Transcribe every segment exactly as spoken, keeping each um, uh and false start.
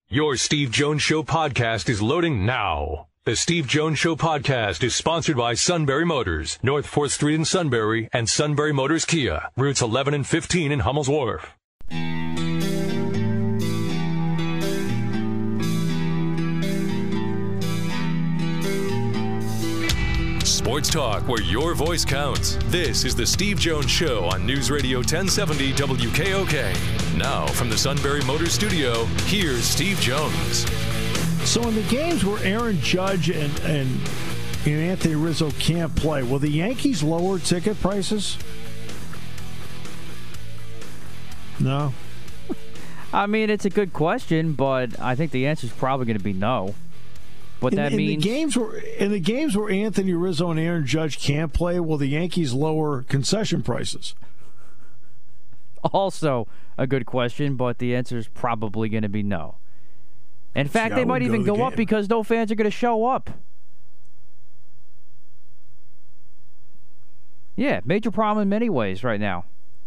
Your Steve Jones Show podcast is loading now. The Steve Jones Show podcast is sponsored by Sunbury Motors, North fourth Street in Sunbury, and Sunbury Motors Kia, routes eleven and fifteen in Hummel's Wharf. Sports talk where your voice counts. This is the Steve Jones Show on News Radio ten seventy W K O K. Now from the Sunbury Motors Studio, here's Steve Jones. So in the games where Aaron Judge and, and, and Anthony Rizzo can't play, will the Yankees lower ticket prices? No. I mean, it's a good question, but I think the answer is probably going to be no. But that in, in means the games where in the games where Anthony Rizzo and Aaron Judge can't play, will the Yankees lower concession prices? Also a good question, but the answer is probably going to be no. In fact, See, they might even go, go up because no fans are going to show up. Yeah, major problem in many ways right now.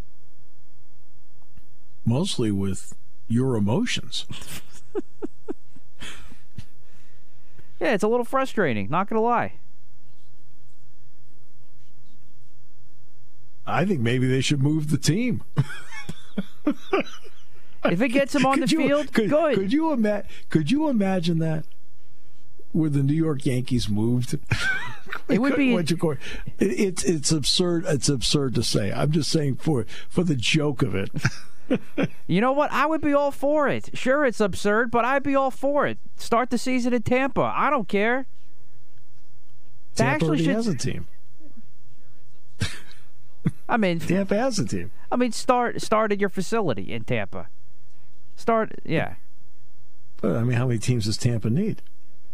Mostly with your emotions. Yeah, it's a little frustrating, not going to lie. I think maybe they should move the team. If it gets them on the you, field, could, good. Could you, ima- could you imagine that? Where the New York Yankees moved? It would be. It, it's it's absurd. It's absurd to say. I'm just saying for for the joke of it. You know what? I would be all for it. Sure, it's absurd, but I'd be all for it. Start the season in Tampa. I don't care. Tampa already should... has a team. I mean, Tampa has a team. I mean, start start at your facility in Tampa. Start, yeah. But I mean, how many teams does Tampa need?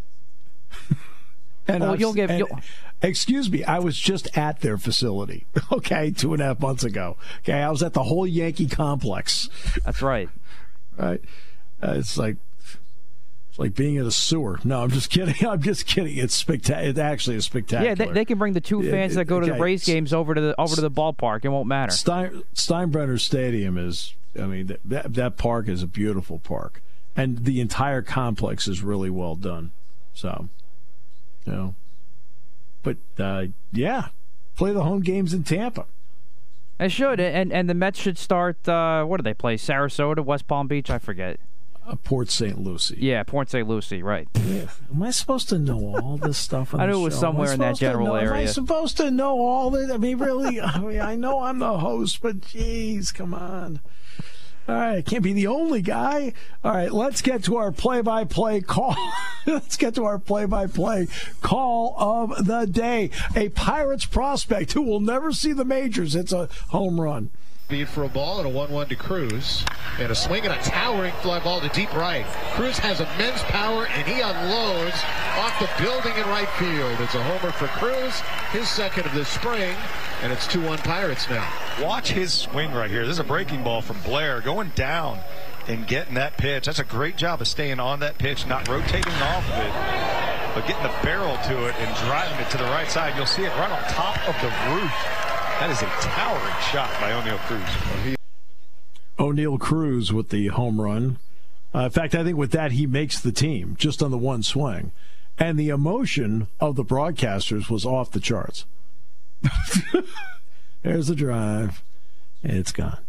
And oh, I've, you'll give. and, You'll... Excuse me, I was just at their facility. Okay, two and a half months ago. Okay, I was at the whole Yankee complex. That's right. Right. Uh, it's like it's like being in a sewer. No, I'm just kidding. I'm just kidding. It's spectacular. It actually is spectacular. Yeah, they, they can bring the two fans that go to okay. the Rays games over to the over to the ballpark. It won't matter. Stein, Steinbrenner Stadium is. I mean, that that park is a beautiful park, and the entire complex is really well done. So, you know, but uh, yeah, play the home games in Tampa. They should, and and the Mets should start. Uh, what do they play? Sarasota, West Palm Beach? I forget. Uh, Port Saint Lucie. Yeah, Port Saint Lucie, right. Yeah. Am I supposed to know all this stuff on I the knew it was show? somewhere in that general know, area. Am I supposed to know all this? I mean, really? I mean, I know I'm the host, but geez, come on. All right, can't be the only guy. All right, let's get to our play-by-play call. Let's get to our play-by-play call of the day. A Pirates prospect who will never see the majors. It's a home run. Speed for a ball and a one one to Cruz. And a swing and a towering fly ball to deep right. Cruz has immense power, and he unloads off the building in right field. It's a homer for Cruz, his second of this spring, and it's two one Pirates now. Watch his swing right here. This is a breaking ball from Blair going down and getting that pitch. That's a great job of staying on that pitch, not rotating off of it, but getting the barrel to it and driving it to the right side. You'll see it right on top of the roof. That is a towering shot by O'Neill Cruz. O'Neill Cruz with the home run. Uh, in fact, I think with that, he makes the team just on the one swing. And the emotion of the broadcasters was off the charts. There's the drive. It's gone.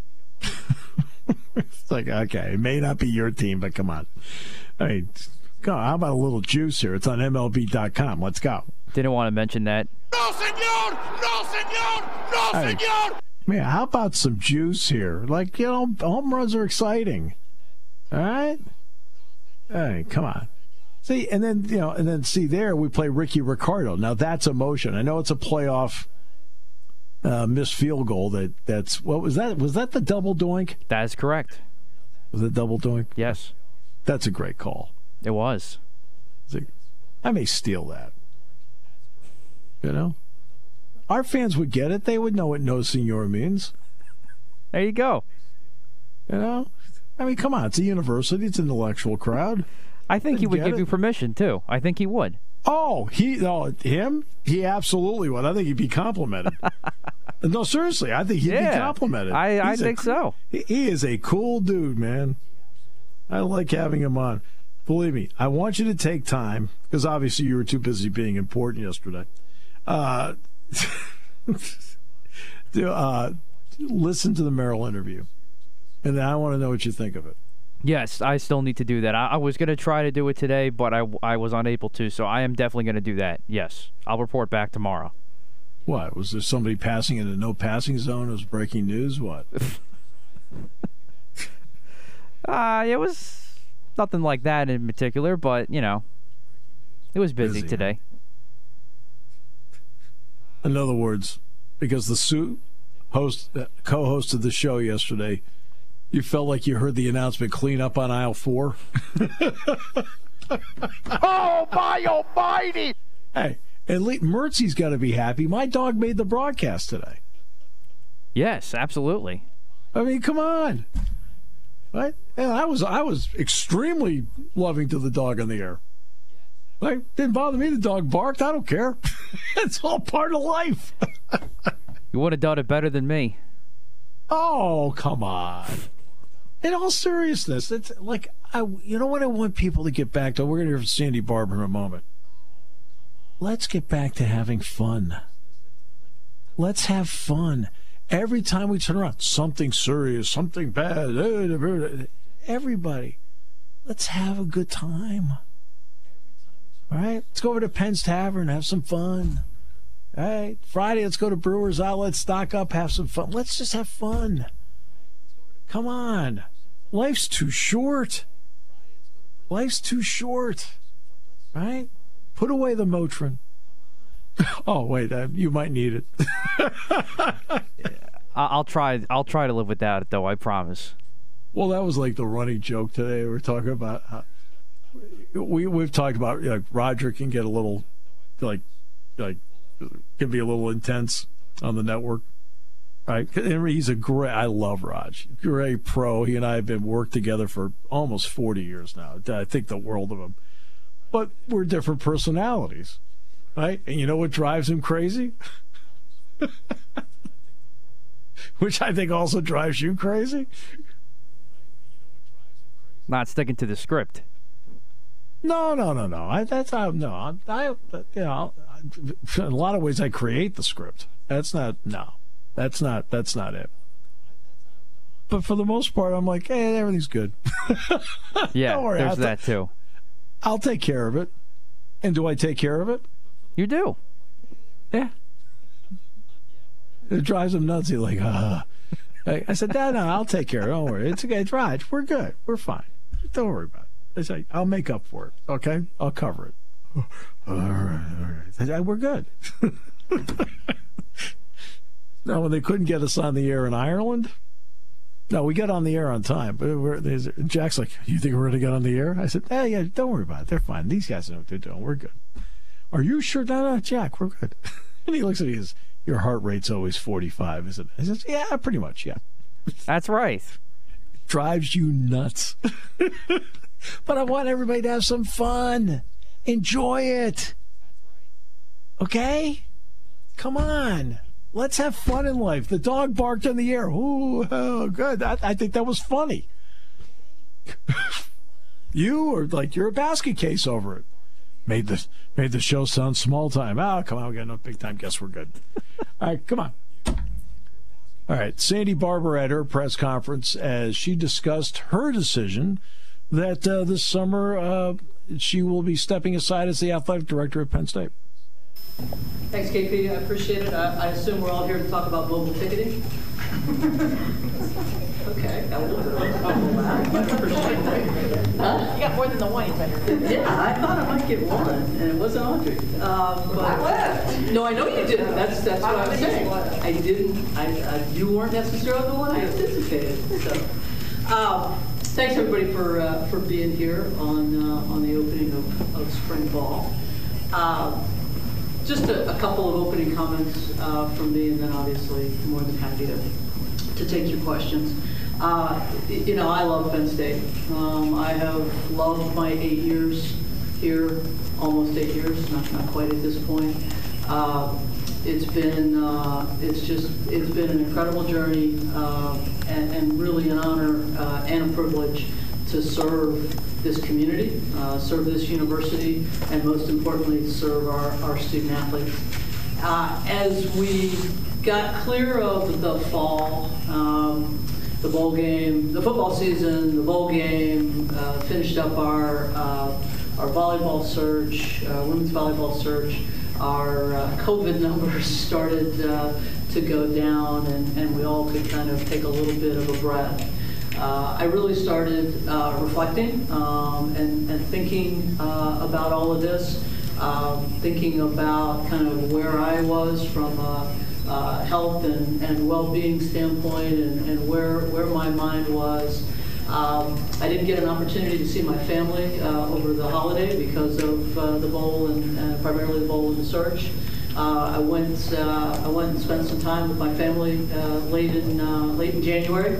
It's like, okay, it may not be your team, but come on. I mean, go, how about a little juice here? It's on M L B dot com. Let's go. Didn't want to mention that. No, senor! No, senor! No, Hey, senor! man, how about some juice here? Like, you know, home runs are exciting. All right? Hey, come on. See, and then, you know, and then see there, we play Ricky Ricardo. Now, that's emotion. I know it's a playoff uh, missed field goal. That That's, what was that? Was that the double doink? That is correct. Was it double doink? Yes. That's a great call. It was. I may steal that. You know? Our fans would get it. They would know what no senor means. There you go. You know? I mean, come on. It's a university. It's an intellectual crowd. I think They'd he would get give it. you permission, too. I think he would. Oh, he, no, him? He absolutely would. I think he'd be complimented. No, seriously. I think he'd yeah, be complimented. I, I He's think a, so. He, he is a cool dude, man. I like having him on. Believe me, I want you to take time, because obviously you were too busy being important yesterday. Uh, to, uh, listen to the Merrill interview, and then I want to know what you think of it. Yes, I still need to do that. I, I was going to try to do it today, but I, I was unable to, so I am definitely going to do that. Yes, I'll report back tomorrow. What? Was there somebody passing in a no passing zone? It was breaking news? What? uh, it was nothing like that in particular, but, you know, it was busy, busy today. In other words, because the suit host, uh, co-host of the show yesterday, you felt like you heard the announcement, clean up on aisle four? Oh, my almighty! Hey, at least Mertzie's got to be happy. My dog made the broadcast today. Yes, absolutely. I mean, come on. Right? And I was I was extremely loving to the dog on the air. Like, didn't bother me. The dog barked. I don't care. It's all part of life. You would have done it better than me. Oh, come on. In all seriousness, it's like, I, you know what I want people to get back to? We're going to hear from Sandy Barber in a moment. Let's get back to having fun. Let's have fun. Every time we turn around, something serious, something bad. Everybody, let's have a good time. All right? Let's go over to Penn's Tavern, have some fun. All right? Friday, let's go to Brewers Outlet, stock up, have some fun. Let's just have fun. Come on. Life's too short. Life's too short. Right? Put away the Motrin. Oh, wait, uh, you might need it. I'll try. I'll try to live without it, though. I promise. Well, that was like the running joke today. We were talking about uh, we we've talked about like Roger can get a little like like can be a little intense on the network, right? And he's a great. I love Raj, great pro. He and I have been worked together for almost forty years now. I think the world of him. But we're different personalities, right? And you know what drives him crazy? Which I think also drives you crazy? Not sticking to the script. No, no, no, no. I, that's how, no. I, you know, in a lot of ways, I create the script. That's not, no. That's not, that's not it. But for the most part, I'm like, hey, everything's good. Yeah, Don't worry, there's I'll that ta- too. I'll take care of it. And do I take care of it? You do. Yeah. It drives him nuts. He's like, ah. I said, no, no, I'll take care of it. Don't worry. It's okay. It's Raj. We're good. We're fine. Don't worry about it. I say, I'll make up for it. Okay? I'll cover it. All right. All right. I said, we're good. Now, when they couldn't get us on the air in Ireland, no, we got on the air on time. But we're, Jack's like, you think we're going to get on the air? I said, hey, yeah, don't worry about it. They're fine. These guys know what they're doing. We're good. Are you sure? No, no, Jack, we're good. And he looks at me and says, your heart rate's always forty-five, isn't it? I says, yeah, pretty much, yeah. That's right. Drives you nuts. But I want everybody to have some fun. Enjoy it. Okay? Come on. Let's have fun in life. The dog barked in the air. Ooh, oh, good. I, I think that was funny. You are like, you're a basket case over it. Made the made the show sound small time. Oh, come on, we got enough big time. Guess we're good. All right, come on. All right, Sandy Barber at her press conference as she discussed her decision that uh, this summer uh, she will be stepping aside as the athletic director at Penn State. Thanks, K P. I appreciate it. I, I assume we're all here to talk about mobile ticketing. Okay, got a little bit of a fumble laugh, but I appreciate it. Huh? You got more than the one, you better. Yeah, I thought I might get one, and it wasn't Audrey. Um, but, I no, I know you didn't. That's that's what I was saying. I didn't. I, I you weren't necessarily the one I anticipated. So, um, thanks everybody for uh, for being here on uh, on the opening of, of spring ball. Um, Just a, a couple of opening comments uh, from me, and then obviously more than happy to, to take your questions. Uh, you know, I love Penn State. Um, I have loved my eight years here, almost eight years, not, not quite at this point. Uh, it's been, uh, it's just, it's been an incredible journey uh, and, and really an honor uh, and a privilege to to serve this community, uh, serve this university, and most importantly, serve our, our student athletes. Uh, as we got clear of the fall, um, the bowl game, the football season, the bowl game, uh, finished up our uh, our volleyball search, uh, women's volleyball search, our uh, COVID numbers started uh, to go down, and, and we all could kind of take a little bit of a breath. Uh, I really started uh, reflecting um, and, and thinking uh, about all of this, um, thinking about kind of where I was from a uh, health and, and well-being standpoint, and, and where, where my mind was. Um, I didn't get an opportunity to see my family uh, over the holiday because of uh, the bowl and uh, primarily the bowl and the search. Uh, I went. Uh, I went and spent some time with my family uh, late in uh, late in January,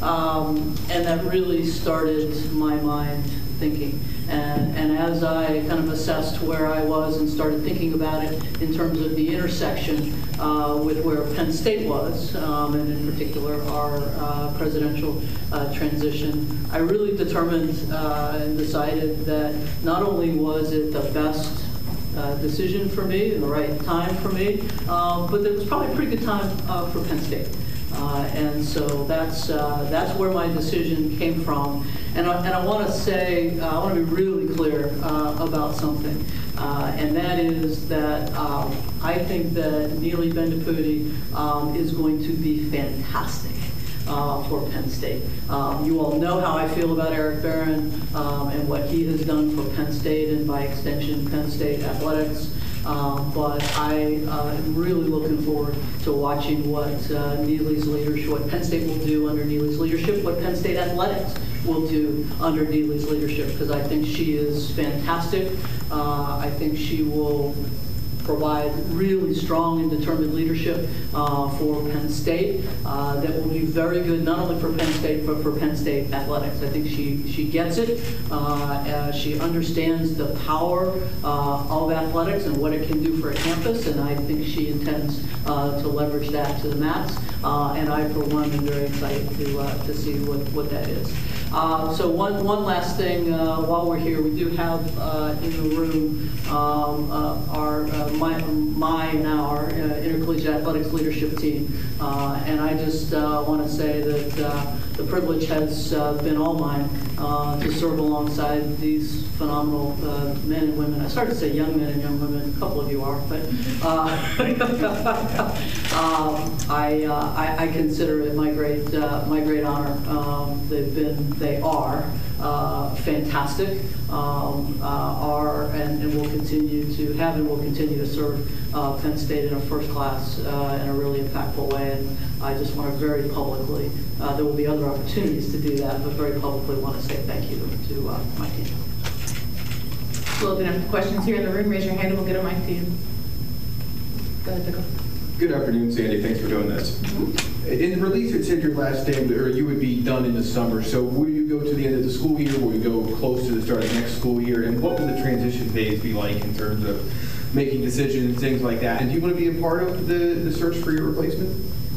um, and that really started my mind thinking. And, and as I kind of assessed where I was and started thinking about it in terms of the intersection uh, with where Penn State was, um, and in particular our uh, presidential uh, transition, I really determined uh, and decided that not only was it the best Uh, decision for me, the right time for me, um, but it was probably a pretty good time uh, for Penn State. Uh, and so that's uh, that's where my decision came from. And I, and I want to say, uh, I want to be really clear uh, about something, uh, and that is that um, I think that Neely Bendapudi um, is going to be fantastic Uh, for Penn State. Um, you all know how I feel about Eric Barron um, and what he has done for Penn State and by extension Penn State athletics. Um, but I uh, am really looking forward to watching what uh, Neely's leadership, what Penn State will do under Neely's leadership, what Penn State athletics will do under Neely's leadership, because I think she is fantastic. Uh, I think she will provide really strong and determined leadership uh, for Penn State uh, that will be very good not only for Penn State but for Penn State athletics. I think she she gets it. Uh, uh, she understands the power uh, of athletics and what it can do for a campus, and I think she intends uh, to leverage that to the max. Uh, and I, for one, am very excited to uh, to see what what that is. Uh, so one one last thing uh, while we're here, we do have uh, in the room um, uh, our uh, my my now our uh, intercollegiate athletics leadership team, uh, and I just uh, want to say that uh, the privilege has uh, been all mine uh, to serve alongside these phenomenal uh, men and women. I started to say young men and young women. A couple of you are, but uh, um, I, uh, I I consider it my great uh, my great honor. Um, they've been they are uh, fantastic. Um, uh, are and, and will continue to have and will continue to serve uh, Penn State in a first class uh, in a really impactful way. And I just want to very publicly, uh, there will be other opportunities to do that, but very publicly want to say thank you to, to uh, my team. We'll open up to questions here in the room. Raise your hand and we'll get a mic to you. Go ahead, Pickle. Good afternoon, Sandy. Thanks for doing this. Mm-hmm. In the release, it said your last day, or you would be done in the summer. So will you go to the end of the school year? Will you go close to the start of next school year? And what will the transition phase be like in terms of making decisions, things like that? And do you want to be a part of the, the search for your replacement?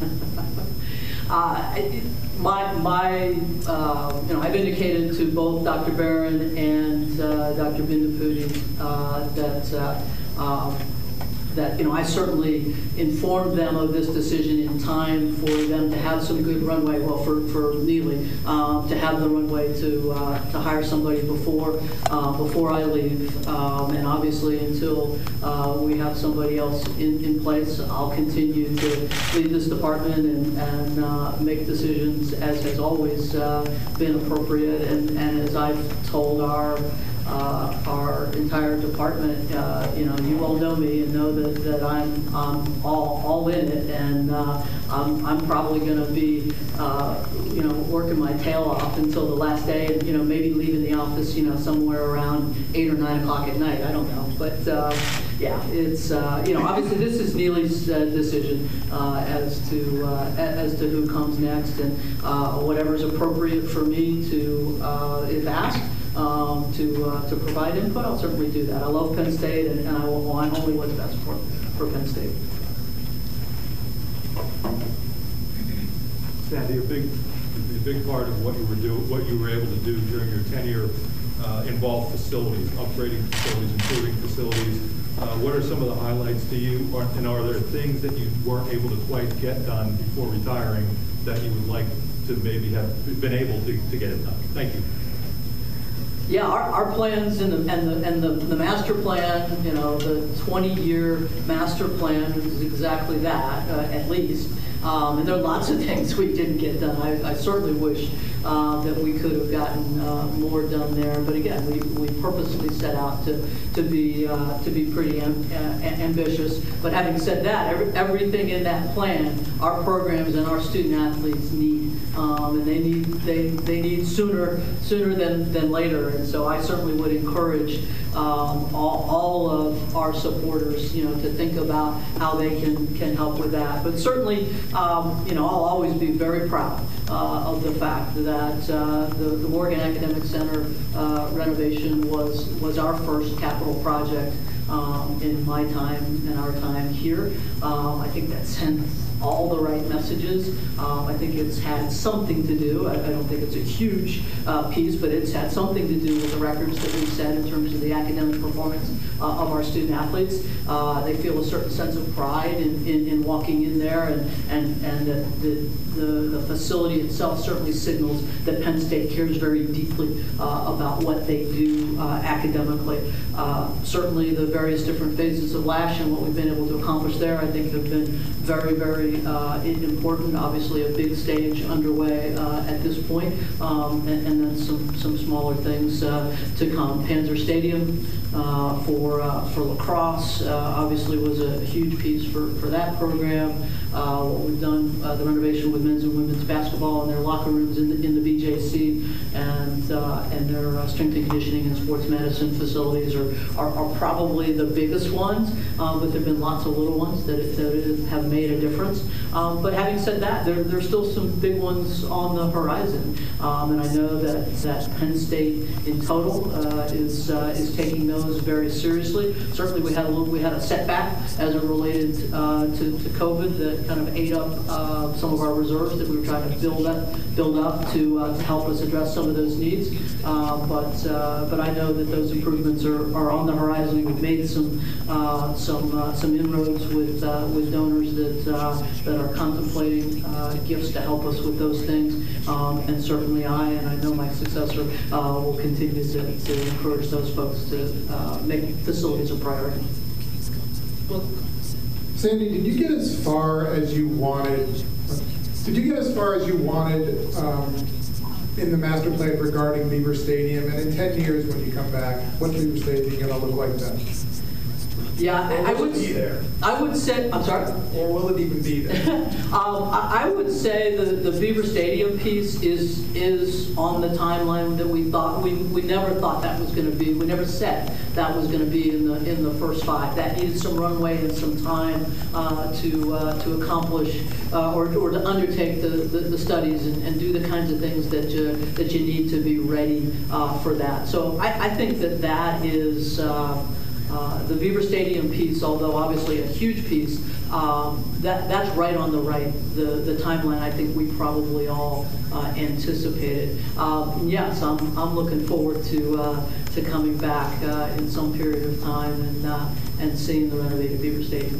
uh, my, my uh, you know, I've indicated to both Doctor Barron and uh, Doctor Bendapudi uh, that uh, uh, that, you know, I certainly informed them of this decision in time for them to have some good runway, well, for, for Neely, um, to have the runway to uh, to hire somebody before uh, before I leave. Um, and obviously until uh, we have somebody else in, in place, I'll continue to lead this department and, and uh, make decisions as has always uh, been appropriate. And, and as I've told our Uh, our entire department, uh, you know, you all know me and know that, that I'm, I'm all, all in it, and uh, I'm, I'm probably going to be, uh, you know, working my tail off until the last day, and, you know, maybe leaving the office, you know, somewhere around eight or nine o'clock at night. I don't know, but uh, yeah, it's, uh, you know, obviously this is Neely's uh, decision uh, as to uh, as to who comes next, and uh, whatever's appropriate for me to, uh, if asked, Um, to uh, to provide input, I'll certainly do that. I love Penn State, and, and I will want only what's best for for Penn State. Sandy, a big a big part of what you were do, what you were able to do during your tenure uh, involved facilities, upgrading facilities, improving facilities. Uh, what are some of the highlights to you, or, and are there things that you weren't able to quite get done before retiring that you would like to maybe have been able to, to get it done? Thank you. Yeah, our, our plans and the and the and the, the master plan, you know, the twenty-year master plan is exactly that, uh, at least. Um, and there are lots of things we didn't get done. I, I certainly wish uh, that we could have gotten uh, more done there. But again, we, we purposely set out to to be uh, to be pretty am, uh, ambitious. But having said that, every, everything in that plan, our programs and our student athletes need, um, and they need they they need sooner sooner than than later. And so I certainly would encourage um, all, all of our supporters, you know, to think about how they can can help with that. But certainly, um, you know, I'll always be very proud uh, of the fact that uh, the, the Morgan Academic Center uh, renovation was was our first capital project um, in my time and our time here. Um, I think that sent all the right messages. Um, I think it's had something to do, I, I don't think it's a huge uh, piece, but it's had something to do with the records that we've set in terms of the academic performance uh, of our student athletes. Uh, they feel a certain sense of pride in, in, in walking in there, and, and, and the, the, the, the facility itself certainly signals that Penn State cares very deeply uh, about what they do uh, academically. Uh, certainly the various different phases of Lash and what we've been able to accomplish there, I think, have been very, very Uh, important. Obviously, a big stage underway uh, at this point, um, and, and then some some smaller things uh, to come. Panzer Stadium uh, for uh, for lacrosse uh, obviously was a huge piece for for that program. Uh, what we've done, uh, the renovation with men's and women's basketball and their locker rooms in the, in the B J C, and uh, and their uh, strength and conditioning and sports medicine facilities are are, are probably the biggest ones. Uh, but there've been lots of little ones that, that have made a difference. Um, but having said that, there, there's still some big ones on the horizon, um, and I know that, that Penn State in total uh, is uh, is taking those very seriously. Certainly, we had a little, we had a setback as it related uh, to, to COVID that kind of ate up uh, some of our reserves that we were trying to build up build up to uh, to help us address some of those needs. Uh, but uh, but I know that those improvements are, are on the horizon. We've made some uh, some uh, some inroads with uh, with donors that uh, that are contemplating uh, gifts to help us with those things, um, and certainly I and I know my successor uh, will continue to, to encourage those folks to uh, make facilities a priority. Well, Sandy, did you get as far as you wanted? Did you get as far as you wanted um, in the master plan regarding Beaver Stadium? And in ten years, when you come back, what's Beaver Stadium going to look like then? Yeah, I, I would be there. I would say, I'm sorry? Or will it even be there? um, I, I would say the, the Beaver Stadium piece is is on the timeline that we thought. We, we never thought that was going to be. We never said that was going to be in the in the first five. That needed some runway and some time uh, to uh, to accomplish uh, or, or to undertake the, the, the studies and, and do the kinds of things that you that you need to be ready uh, for that. So I, I think that that is. Uh, Uh, the Beaver Stadium piece, although obviously a huge piece, um, that that's right on the right, the the timeline I think we probably all uh, anticipated. Um, yes, I'm I'm looking forward to uh, to coming back uh, in some period of time and uh, and seeing the renovated Beaver Stadium.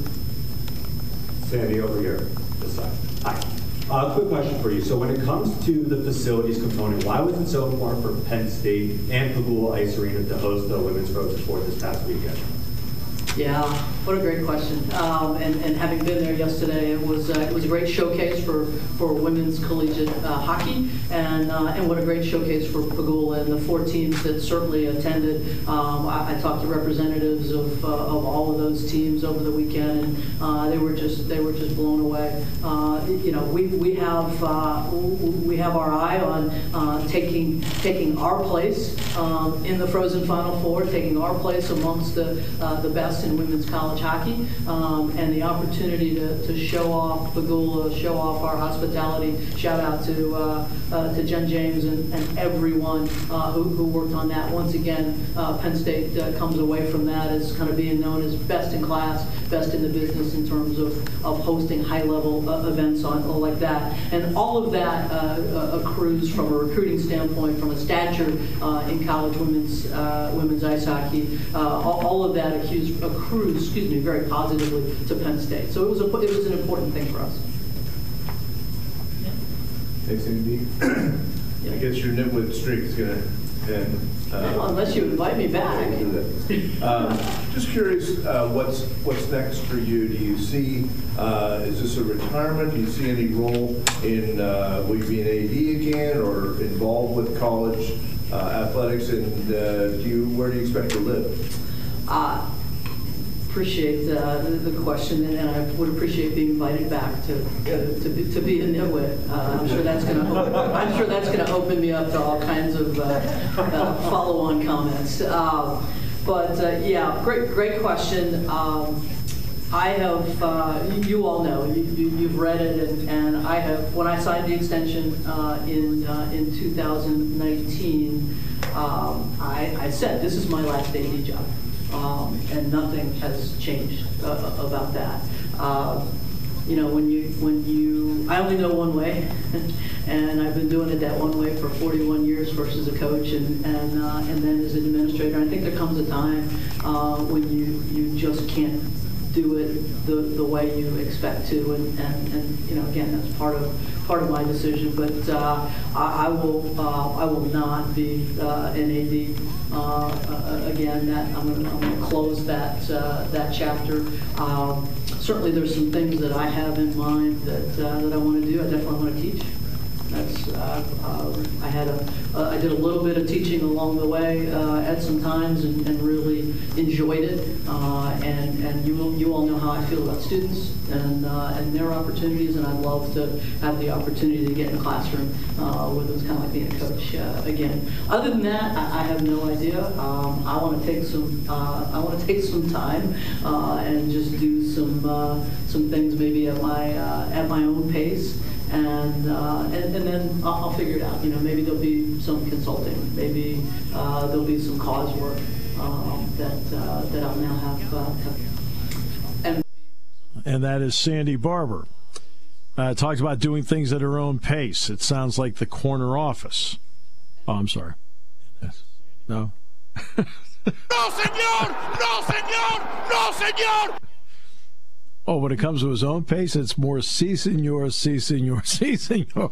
Sandy, over here, this side. Hi. Uh, quick question for you. So when it comes to the facilities component, why was it so important for Penn State and Pegula Ice Arena to host the Women's Frozen Four this past weekend? Yeah, what a great question. Um, and, and having been there yesterday, it was uh, it was a great showcase for, for women's collegiate uh, hockey, and uh, and what a great showcase for Pegula and the four teams that certainly attended. Um, I, I talked to representatives of uh, of all of those teams over the weekend, and uh, they were just they were just blown away. Uh, you know, we we have uh, we have our eye on uh, taking taking our place um, in the Frozen Final Four, taking our place amongst the uh, the best in women's college hockey, um, and the opportunity to, to show off Pegula, show off our hospitality. Shout out to uh, uh, to Jen James and, and everyone uh, who, who worked on that. Once again, uh, Penn State uh, comes away from that as kind of being known as best in class, best in the business in terms of, of hosting high-level uh, events on like that. And all of that uh, accrues from a recruiting standpoint, from a stature uh, in college women's uh, women's ice hockey. Uh, all, all of that accrues, accrues, excuse me, very positively to Penn State. So it was a, it was an important thing for us. Thanks, Andy. I guess your nitwit streak is going to end. Uh, well, unless you invite me back. um, just curious, uh, what's what's next for you? Do you see, uh, is this a retirement? Do you see any role in, uh, will you be an A D again or involved with college uh, athletics? And uh, do you, where do you expect to live? Uh, appreciate uh, the, the question, and I would appreciate being invited back to to, to, be, to be a nitwit. Uh, I'm sure that's going to I'm sure that's going to open me up to all kinds of uh, uh, follow-on comments. Uh, but uh, yeah, great great question. Um, I have, uh, you all know, you, you, you've read it, and, and I have, when I signed the extension uh, in uh, in two thousand nineteen, um, I, I said this is my last A D job. Um, and nothing has changed uh, about that. Uh, you know, when you when you, I only know one way, and I've been doing it that one way for forty-one years versus a coach, and and uh, and then as an administrator. I think there comes a time uh, when you you just can't do it the the way you expect to, and and, and you know, again, that's part of part of my decision. But uh, I, I will uh, I will not be uh, an A D. Uh, uh, again, that I'm going to close that uh, that chapter. Um, certainly, there's some things that I have in mind that uh, that I want to do. I definitely want to teach. That's uh, uh, I had a uh, I did a little bit of teaching along the way uh, at some times, and, and really enjoyed it. Uh, and and you will, you all know how I feel about students and uh, and their opportunities, and I'd love to have the opportunity to get in the classroom uh, with them. It's kind of like being a coach uh, again. Other than that, I, I have no idea. Um, I want to take some uh, I want to take some time uh, and just do some uh, some things maybe at my uh, at my own pace. And, uh, and and then I'll, I'll figure it out. You know, maybe there'll be some consulting. Maybe uh, there'll be some cause work um, that uh, that I'll now have. Uh, have. And and that is Sandy Barber. Uh, talked about doing things at her own pace. It sounds like the corner office. Oh, I'm sorry. Yes. No. No, senor! No, senor! No, senor! Oh, when it comes to his own pace, it's more si, senor, si, senor, si, senor.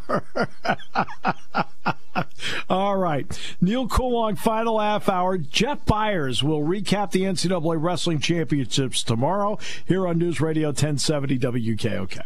All right. Neil Coulon, final half hour. Jeff Byers will recap the N C double A Wrestling Championships tomorrow here on News Radio ten seventy W K O K.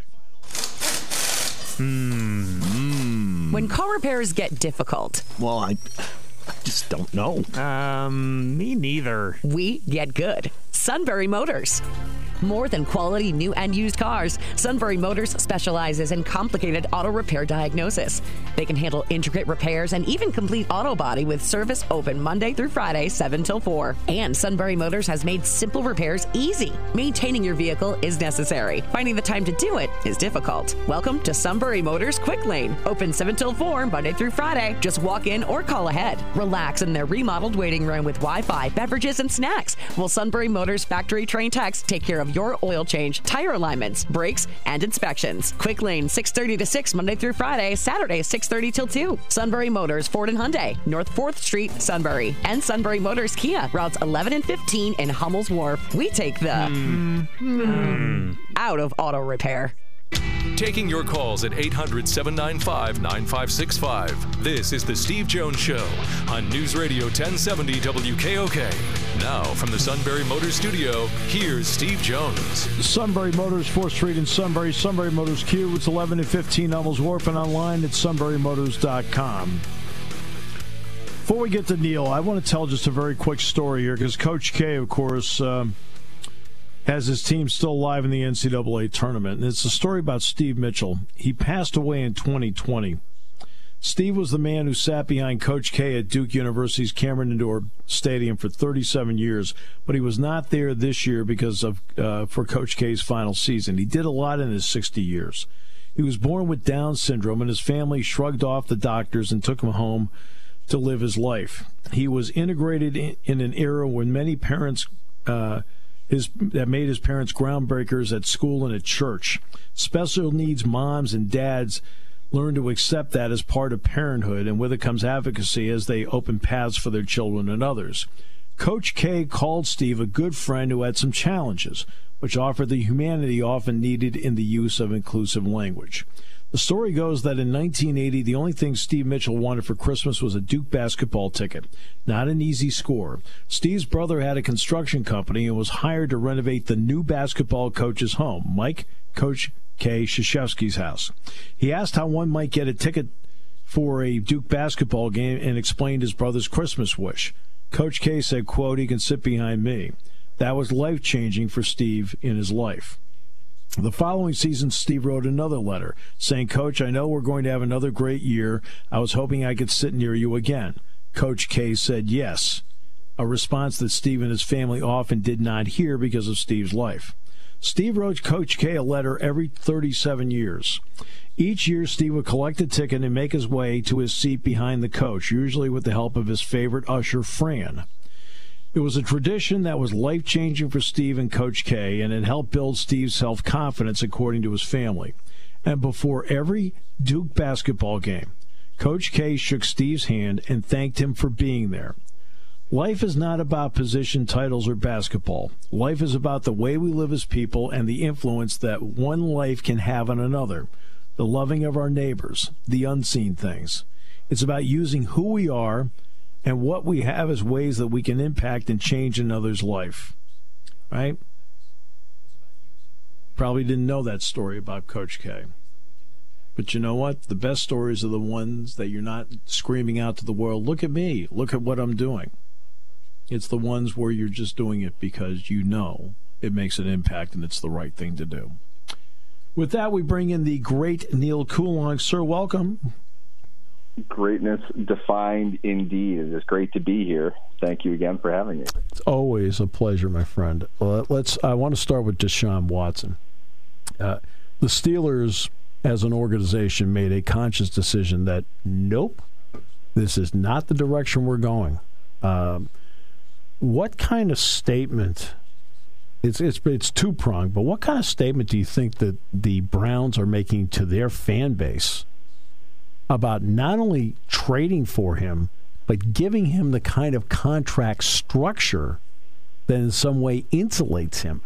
Hmm. When car repairs get difficult. Well, I, I just don't know. Um, me neither. We get good. Sunbury Motors. More than quality new and used cars, Sunbury Motors specializes in complicated auto repair diagnosis. They can handle intricate repairs and even complete auto body with service open Monday through Friday, seven till four. And Sunbury Motors has made simple repairs easy. Maintaining your vehicle is necessary. Finding the time to do it is difficult. Welcome to Sunbury Motors Quick Lane. Open seven till four, Monday through Friday. Just walk in or call ahead. Relax in their remodeled waiting room with Wi-Fi, beverages, and snacks. While Sunbury Motors factory trained techs take care of your oil change, tire alignments, brakes, and inspections. Quick Lane, six thirty to six, Monday through Friday, Saturday, six thirty till two. Sunbury Motors, Ford and Hyundai, North fourth Street, Sunbury. And Sunbury Motors Kia, routes eleven and fifteen in Hummel's Wharf. We take the mm. Mm. out of auto repair. Taking your calls at eight hundred, seven nine five, nine five six five. This is The Steve Jones Show on News Radio ten seventy W K O K. Now, from the Sunbury Motors Studio, here's Steve Jones. Sunbury Motors, fourth Street in Sunbury. Sunbury Motors Kia, routes eleven and fifteen, Hummel's Wharf, and online at sunbury motors dot com. Before we get to Neil, I want to tell just a very quick story here, because Coach K, of course, um, has his team still alive in the N C double A tournament. And it's a story about Steve Mitchell. He passed away in twenty twenty. Steve was the man who sat behind Coach K at Duke University's Cameron Indoor Stadium for thirty-seven years, but he was not there this year because of uh, for Coach K's final season. He did a lot in his sixty years. He was born with Down syndrome, and his family shrugged off the doctors and took him home to live his life. He was integrated in, in an era when many parents uh, his that made his parents groundbreakers at school and at church. Special needs moms and dads learn to accept that as part of parenthood, and with it comes advocacy as they open paths for their children and others. Coach K called Steve a good friend who had some challenges, which offered the humanity often needed in the use of inclusive language. The story goes that in nineteen eighty, the only thing Steve Mitchell wanted for Christmas was a Duke basketball ticket, not an easy score. Steve's brother had a construction company and was hired to renovate the new basketball coach's home, Mike, Coach K. Krzyzewski's house. He asked how one might get a ticket for a Duke basketball game and explained his brother's Christmas wish. Coach K said, quote, "He can sit behind me." That was life-changing for Steve in his life. The following season, Steve wrote another letter saying, "Coach, I know we're going to have another great year. I was hoping I could sit near you again." Coach K said yes, a response that Steve and his family often did not hear because of Steve's life. Steve wrote Coach K a letter every thirty-seven years. Each year, Steve would collect a ticket and make his way to his seat behind the coach, usually with the help of his favorite usher, Fran. It was a tradition that was life-changing for Steve and Coach K, and it helped build Steve's self-confidence, according to his family. And before every Duke basketball game, Coach K shook Steve's hand and thanked him for being there. Life is not about position, titles, or basketball. Life is about the way we live as people and the influence that one life can have on another, the loving of our neighbors, the unseen things. It's about using who we are and what we have as ways that we can impact and change another's life. Right? Probably didn't know that story about Coach K. But you know what? The best stories are the ones that you're not screaming out to the world, "Look at me, look at what I'm doing." It's the ones where you're just doing it because you know it makes an impact and it's the right thing to do. With that, we bring in the great Neil Coulon. Sir, welcome. Greatness defined indeed. It is great to be here. Thank you again for having me. It's always a pleasure, my friend. Uh, let's. I want to start with Deshaun Watson. Uh, the Steelers, as an organization, made a conscious decision that, nope, this is not the direction we're going. Um, What kind of statement, it's it's it's two-pronged, but what kind of statement do you think that the Browns are making to their fan base about not only trading for him, but giving him the kind of contract structure that in some way insulates him?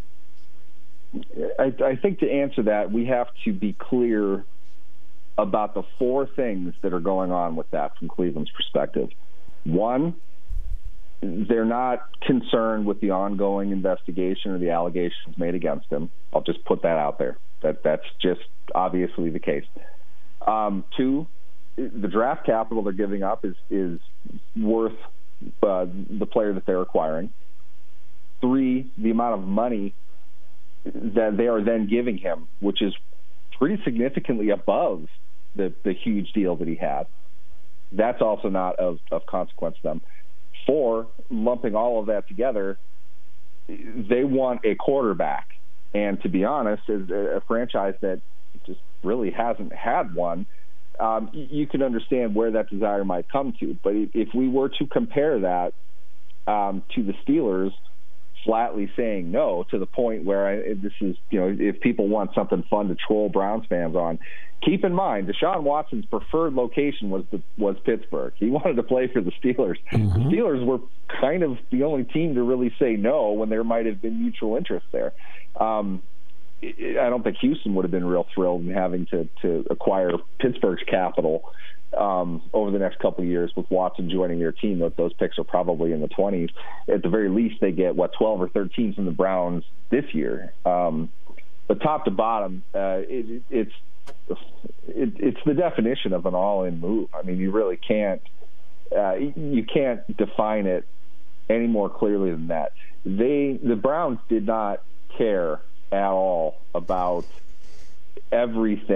I, I think to answer that, we have to be clear about the four things that are going on with that from Cleveland's perspective. One, they're not concerned with the ongoing investigation or the allegations made against him. I'll just put that out there. That that's just obviously the case. Um, two, the draft capital they're giving up is is worth uh, the player that they're acquiring. Three, the amount of money that they are then giving him, which is pretty significantly above the the huge deal that he had. That's also not of, of consequence to them. Four, lumping all of that together, they want a quarterback. And to be honest, as a franchise that just really hasn't had one, um, you can understand where that desire might come to. But if we were to compare that um, to the Steelers flatly saying no, to the point where I, this is, you know, if people want something fun to troll Browns fans on, keep in mind, Deshaun Watson's preferred location was the, was Pittsburgh. He wanted to play for the Steelers. Mm-hmm. The Steelers were kind of the only team to really say no when there might have been mutual interest there. Um, I don't think Houston would have been real thrilled in having to, to acquire Pittsburgh's capital um, over the next couple of years with Watson joining their team. Those picks are probably in the twenties. At the very least, they get, what, twelve or thirteen from the Browns this year. Um, but top to bottom, uh, it, it's It, it's the definition of an all-in move. I mean, you really can't uh, you can't define it any more clearly than that. They, the Browns, did not care at all about everything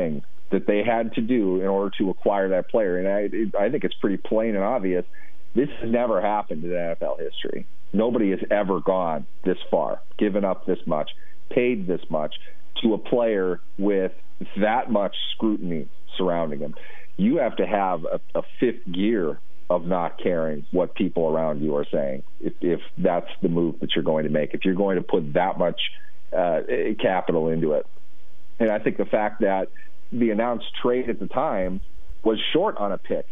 that they had to do in order to acquire that player. And I, it, I think it's pretty plain and obvious. This has never happened in N F L history. Nobody has ever gone this far, given up this much, paid this much to a player with that much scrutiny surrounding him. You have to have a, a fifth gear of not caring what people around you are saying if, if that's the move that you're going to make, if you're going to put that much uh, capital into it. And I think the fact that the announced trade at the time was short on a pick.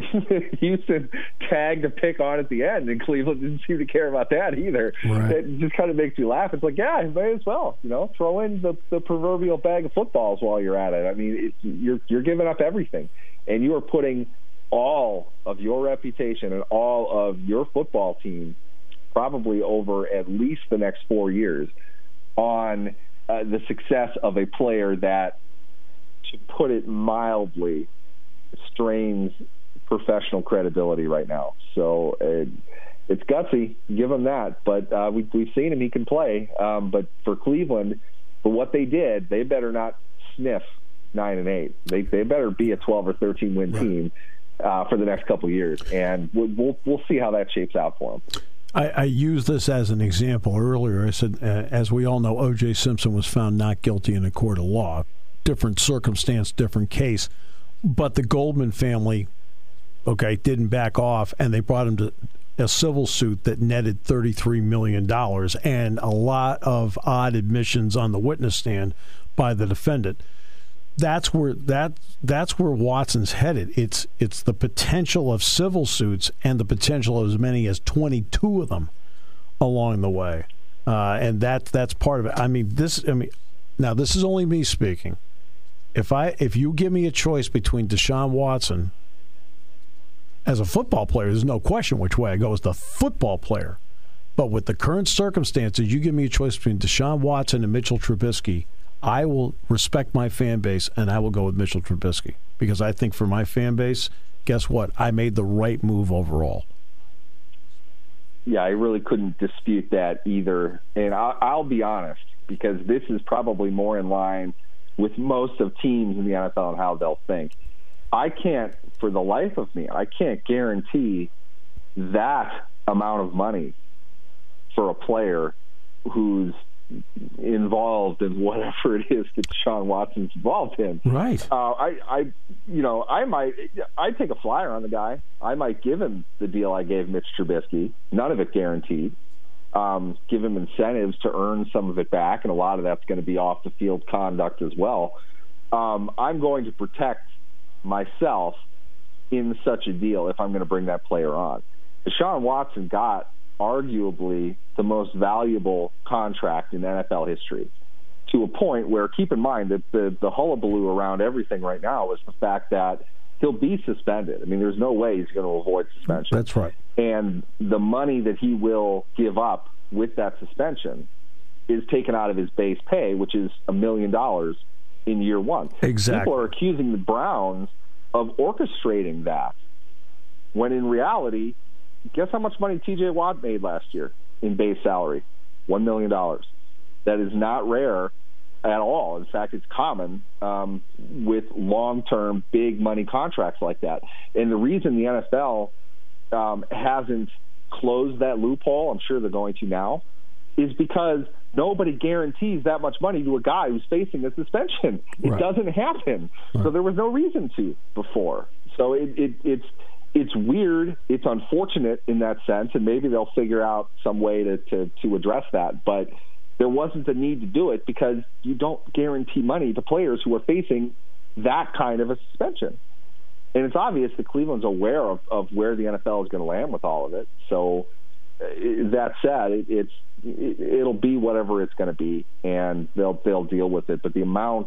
Houston tagged a pick on at the end, and Cleveland didn't seem to care about that either. Right. It just kind of makes you laugh. It's like, yeah, you may as well, you know, throw in the, the proverbial bag of footballs while you're at it. I mean, it's, you're you're giving up everything, and you are putting all of your reputation and all of your football team, probably over at least the next four years, on uh, the success of a player that, to put it mildly, strains professional credibility right now. So uh, it's gutsy, give him that. But uh, we, we've seen him; he can play. Um, but for Cleveland, for what they did, they better not sniff nine and eight. They they better be a twelve or thirteen win right. team uh, for the next couple of years, and we'll, we'll we'll see how that shapes out for them. I, I used this as an example earlier. I said, uh, as we all know, O J Simpson was found not guilty in a court of law. Different circumstance, different case. But the Goldman family, okay, didn't back off, and they brought him to a civil suit that netted thirty-three million dollars and a lot of odd admissions on the witness stand by the defendant. That's where that that's where Watson's headed. It's it's the potential of civil suits and the potential of as many as twenty-two of them along the way, uh, and that that's part of it. I mean, this. I mean, now this is only me speaking. If I if you give me a choice between Deshaun Watson as a football player, there's no question which way I go as the football player. But with the current circumstances, you give me a choice between Deshaun Watson and Mitchell Trubisky, I will respect my fan base, and I will go with Mitchell Trubisky. Because I think for my fan base, guess what? I made the right move overall. Yeah, I really couldn't dispute that either. And I'll, I'll be honest, because this is probably more in line with most of teams in the N F L and how they'll think. I can't, for the life of me, I can't guarantee that amount of money for a player who's involved in whatever it is that Deshaun Watson's involved in. Right. Uh, I, I, you know, I might, I'd take a flyer on the guy. I might give him the deal I gave Mitch Trubisky. None of it guaranteed. Um, give him incentives to earn some of it back, and a lot of that's going to be off the field conduct as well. Um, I'm going to protect myself in such a deal if I'm going to bring that player on. Deshaun Watson got arguably the most valuable contract in N F L history, to a point where, keep in mind that the, the hullabaloo around everything right now is the fact that he'll be suspended. I mean, there's no way he's going to avoid suspension. That's right. And the money that he will give up with that suspension is taken out of his base pay, which is a million dollars in year one. Exactly. People are accusing the Browns of orchestrating that, when in reality, guess how much money T J Watt made last year in base salary? One million dollars. That is not rare at all. In fact, it's common um, with long-term, big money contracts like that. And the reason the N F L um, hasn't closed that loophole, I'm sure they're going to now, is because nobody guarantees that much money to a guy who's facing a suspension. It Right. doesn't happen. Right. So there was no reason to before. So it, it, it's it's weird. It's unfortunate in that sense, and maybe they'll figure out some way to, to, to address that. But there wasn't a need to do it because you don't guarantee money to players who are facing that kind of a suspension. And it's obvious that Cleveland's aware of, of where the N F L is going to land with all of it. So uh, that said, it, it's it, it'll be whatever it's going to be, and they'll they'll deal with it. But the amount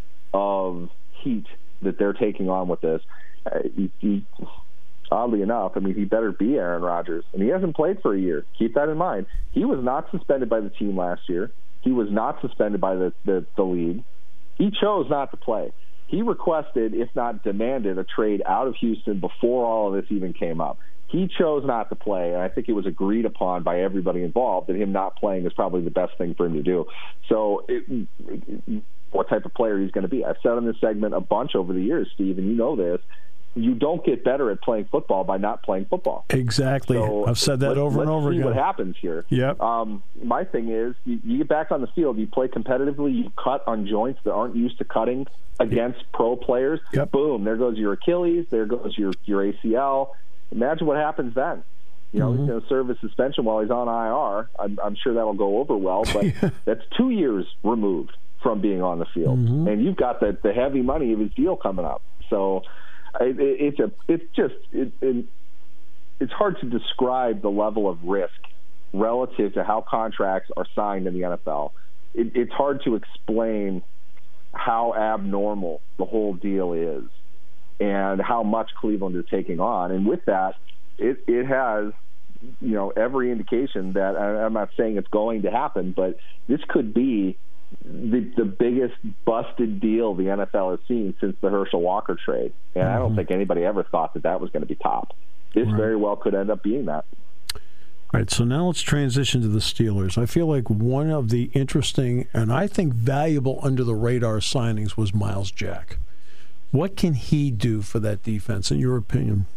of heat that they're taking on with this, uh, he, he, oddly enough, I mean, he better be Aaron Rodgers, and he hasn't played for a year. Keep that in mind. He was not suspended by the team last year. He was not suspended by the, the, the league. He chose not to play. He requested, if not demanded, a trade out of Houston before all of this even came up. He chose not to play, and I think it was agreed upon by everybody involved that him not playing is probably the best thing for him to do. So it, what type of player he's going to be. I've said on this segment a bunch over the years, Steve, and you know this. You don't get better at playing football by not playing football. Exactly. So I've said that over and over again. again. Let's see what happens here. Yep. Um, my thing is, you, you get back on the field, you play competitively, you cut on joints that aren't used to cutting against yep. pro players. Yep. Boom, there goes your Achilles, there goes your, your A C L. Imagine what happens then. You know, mm-hmm. he's going to serve a suspension while he's on I R. I'm, I'm sure that'll go over well, but that's two years removed from being on the field. Mm-hmm. And you've got the, the heavy money of his deal coming up. So it, it, it's a it's just it, it, it's hard to describe the level of risk relative to how contracts are signed in the N F L. It, it's hard to explain how abnormal the whole deal is and how much Cleveland is taking on. And with that, it, it has, you know, every indication that, I'm not saying it's going to happen, but this could be the, the biggest busted deal the N F L has seen since the Herschel Walker trade. And mm-hmm. I don't think anybody ever thought that that was going to be top. This right. very well could end up being that. All right, so now let's transition to the Steelers. I feel like one of the interesting and I think valuable under-the-radar signings was Myles Jack. What can he do for that defense, in your opinion?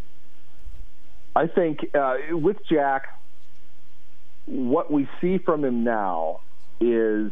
I think uh, with Jack, what we see from him now is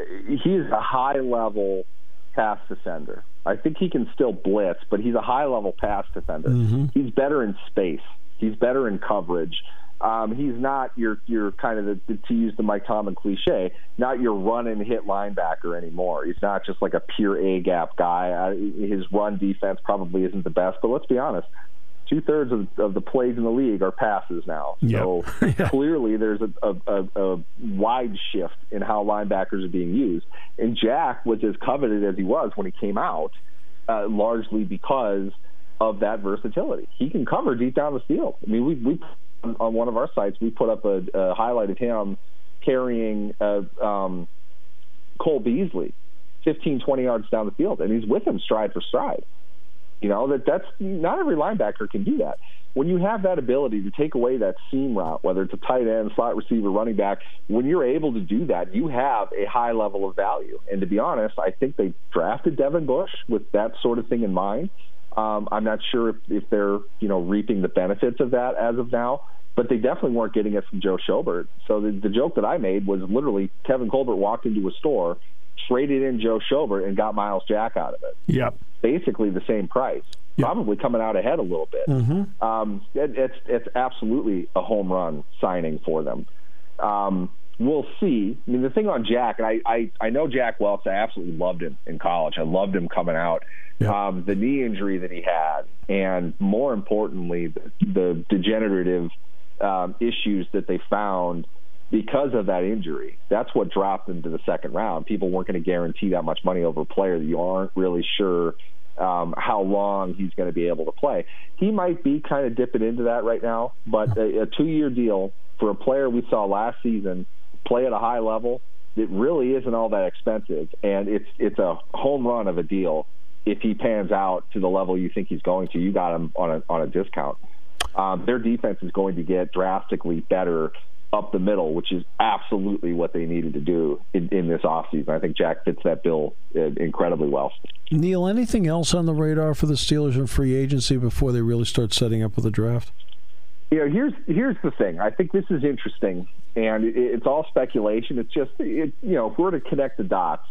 he is a high-level pass defender. I think he can still blitz, but he's a high-level pass defender. Mm-hmm. He's better in space. He's better in coverage. Um, he's not your your kind of, the, to use the Mike Tomlin cliche, not your run and hit linebacker anymore. He's not just like a pure A-gap guy. Uh, his run defense probably isn't the best, but let's be honest, two-thirds of, of the plays in the league are passes now. Yep. So yeah. clearly there's a, a, a, a wide shift in how linebackers are being used. And Jack was as coveted as he was when he came out, uh, largely because of that versatility. He can cover deep down the field. I mean, we we on one of our sites, we put up a, a highlight of him carrying uh, um, Cole Beasley fifteen, twenty yards down the field, and he's with him stride for stride. You know, that that's not every linebacker can do that. When you have that ability to take away that seam route, whether it's a tight end, slot receiver, running back, when you're able to do that, you have a high level of value. And to be honest, I think they drafted Devin Bush with that sort of thing in mind. Um, I'm not sure if, if they're, you know, reaping the benefits of that as of now, but they definitely weren't getting it from Joe Schobert. So the, the joke that I made was literally Kevin Colbert walked into a store, traded in Joe Schobert, and got Myles Jack out of it. Yep. Basically the same price, yep. probably coming out ahead a little bit. Mm-hmm. Um, it, it's, it's absolutely a home run signing for them. Um, we'll see. I mean, the thing on Jack, and I, I, I know Jack well, I absolutely loved him in college. I loved him coming out. Yep. Um, the knee injury that he had, and more importantly, the, the degenerative um, issues that they found because of that injury. That's what dropped him to the second round. People weren't going to guarantee that much money over a player that you aren't really sure um, how long he's going to be able to play. He might be kind of dipping into that right now, but a, a two-year deal for a player we saw last season play at a high level, it really isn't all that expensive, and it's it's a home run of a deal. If he pans out to the level you think he's going to, you got him on a on a discount. Um, their defense is going to get drastically better up the middle, which is absolutely what they needed to do in, in this offseason. I think Jack fits that bill uh, incredibly well. Neil, anything else on the radar for the Steelers in free agency before they really start setting up with the draft? Yeah, here's here's the thing. I think this is interesting, and it, it's all speculation. It's just, it, you know, if we're to connect the dots,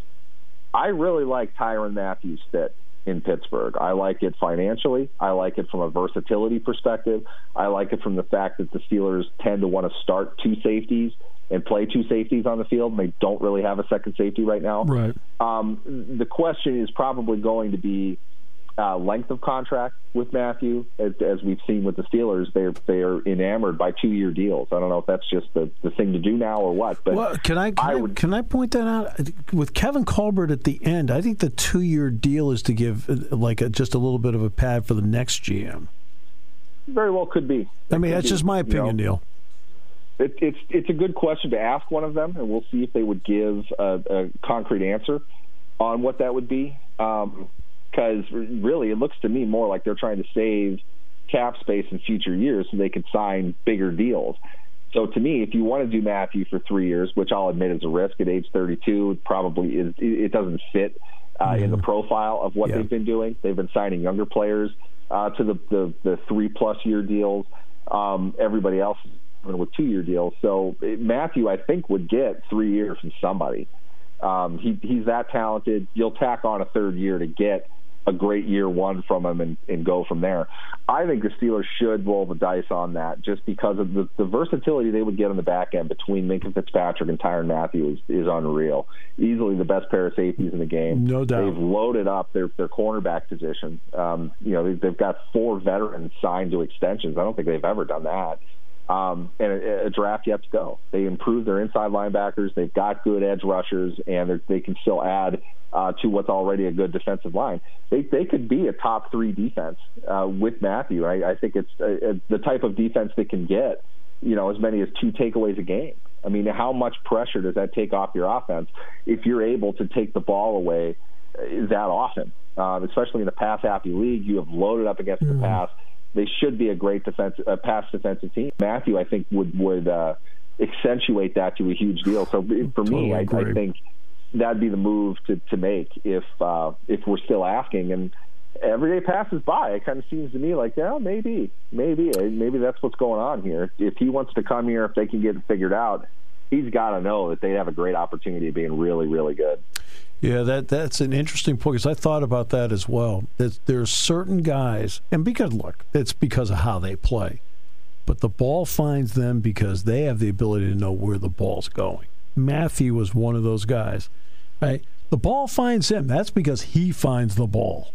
I really like Tyrann Mathieu's fit in Pittsburgh. I like it financially. I like it from a versatility perspective. I like it from the fact that the Steelers tend to want to start two safeties and play two safeties on the field, and they don't really have a second safety right now. Right. Um, the question is probably going to be uh, length of contract with Mathieu. As, as we've seen with the Steelers, they're they're enamored by two-year deals. I don't know if that's just the, the thing to do now or what. But well, can I can I, would, can I point that out with Kevin Colbert at the end? I think the two-year deal is to give like a, just a little bit of a pad for the next G M. Very well could be. I mean, that's be, just my opinion, you know, Neil. It, it's it's a good question to ask one of them, and we'll see if they would give a, a concrete answer on what that would be. Um, Because really, it looks to me more like they're trying to save cap space in future years so they could sign bigger deals. So to me, if you want to do Matthew for three years, which I'll admit is a risk at age thirty-two, it probably is, it doesn't fit uh, mm. in the profile of what yeah. they've been doing. They've been signing younger players uh, to the, the, the three-plus year deals. Um, everybody else is with two-year deals. So Matthew, I think, would get three years from somebody. Um, he, he's that talented. You'll tack on a third year to get a great year one from him and, and go from there. I think the Steelers should roll the dice on that just because of the, the versatility they would get on the back end between Minkah Fitzpatrick and Tyrann Mathieu is, is unreal. Easily the best pair of safeties in the game. No doubt. They've loaded up their, their cornerback position. Um, you know, they've got four veterans signed to extensions. I don't think they've ever done that. Um, and a, a draft yet to go. They improved their inside linebackers. They've got good edge rushers, and they can still add uh, to what's already a good defensive line. They they could be a top three defense uh, with Matthew. I, I think it's a, a, the type of defense that can get, you know, as many as two takeaways a game. I mean, how much pressure does that take off your offense if you're able to take the ball away that often? Um, especially in a pass-happy league, you have loaded up against mm-hmm. the pass. They should be a great defense, uh, pass defensive team. Matthew, I think, would would uh, accentuate that to a huge deal. So for me, I, I think that'd be the move to, to make if uh, if we're still asking. And every day passes by, it kind of seems to me like, yeah, maybe, maybe, maybe that's what's going on here. If he wants to come here, if they can get it figured out, he's got to know that they have a great opportunity of being really, really good. Yeah, that that's an interesting point because I thought about that as well. There's, there's certain guys, and because, look, it's because of how they play, but the ball finds them because they have the ability to know where the ball's going. Matthew was one of those guys, right? The ball finds him. That's because he finds the ball.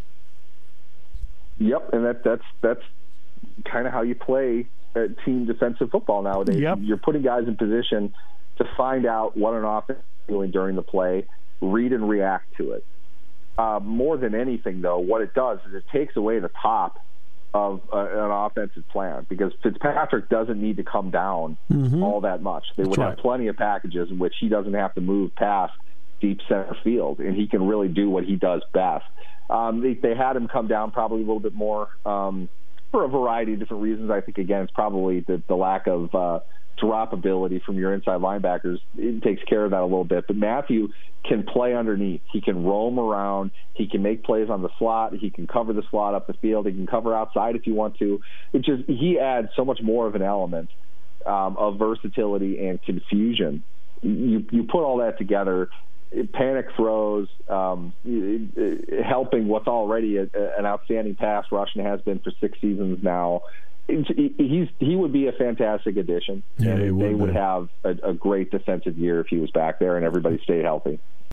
Yep, and that that's that's kind of how you play uh, team defensive football nowadays. Yep. You're putting guys in position to find out what an offense is doing during the play, read and react to it. Uh, more than anything, though, what it does is it takes away the top of uh, an offensive plan because Fitzpatrick doesn't need to come down mm-hmm. all that much. They would That's have right. plenty of packages in which he doesn't have to move past deep center field, and he can really do what he does best. Um, they, they had him come down probably a little bit more um, for a variety of different reasons. I think, again, it's probably the, the lack of uh, drop ability from your inside linebackers. It takes care of that a little bit. But Matthew can play underneath. He can roam around. He can make plays on the slot. He can cover the slot up the field. He can cover outside if you want to. It just he adds so much more of an element um, of versatility and confusion. You you put all that together, panic throws, um, helping what's already a, an outstanding pass rush and has been for six seasons now. He's he would be a fantastic addition, yeah, and he they would would be. have a, a great defensive year if he was back there and everybody stayed healthy.